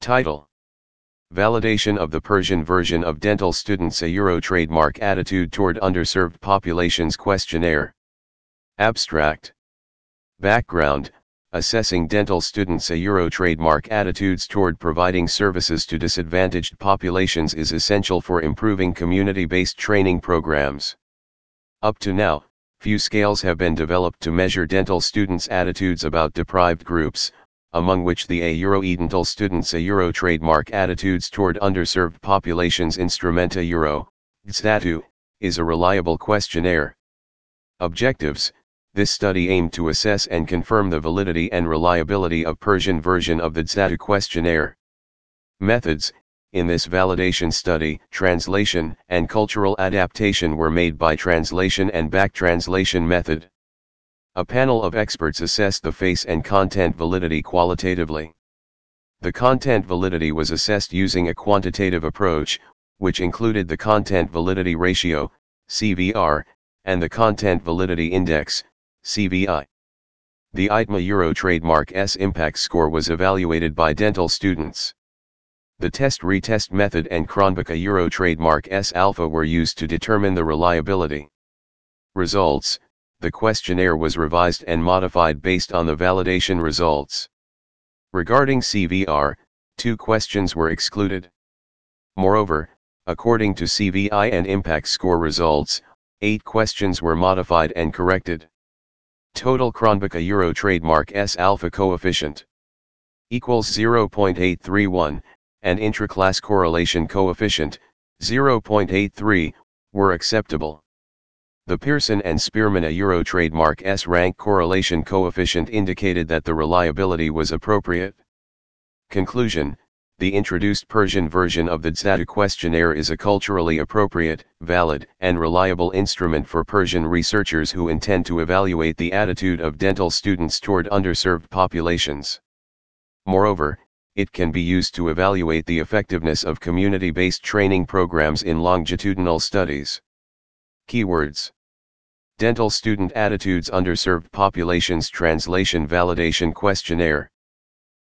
Title: Validation of the Persian version of Dental Students, a Euro Trademark Attitude Toward Underserved Populations Questionnaire. Abstract. Background: Assessing dental students' a Euro trademark attitudes toward providing services to disadvantaged populations is essential for improving community-based training programs. Up to now, few scales have been developed to measure dental students' attitudes about deprived groups, among which the a Euro Dental Students a Euro trademark attitudes toward underserved populations Instrumenta Euro, DSTATU, is a reliable questionnaire. Objectives: this study aimed to assess and confirm the validity and reliability of Persian version of the DSTATU questionnaire. Methods: in this validation study, translation and cultural adaptation were made by translation and back-translation method. A panel of experts assessed the face and content validity qualitatively. The content validity was assessed using a quantitative approach, which included the Content Validity Ratio, CVR, and the Content Validity Index, CVI. The ITMA Euro Trademark S Impact Score was evaluated by dental students. The test-retest method and Kronbaka Euro Trademark S Alpha were used to determine the reliability. Results: the questionnaire was revised and modified based on the validation results. Regarding CVR, 2 questions were excluded. Moreover, according to CVI and impact score results, 8 questions were modified and corrected. Total Kronbaka Euro Trademark S Alpha coefficient equals 0.831, and intra-class correlation coefficient, 0.83, were acceptable. The Pearson and Spearman a Euro Trademark S rank correlation coefficient indicated that the reliability was appropriate. Conclusion: the introduced Persian version of the DSTATU questionnaire is a culturally appropriate, valid, and reliable instrument for Persian researchers who intend to evaluate the attitude of dental students toward underserved populations. Moreover, it can be used to evaluate the effectiveness of community-based training programs in longitudinal studies. Keywords: Dental Student Attitudes Underserved Populations Translation Validation Questionnaire.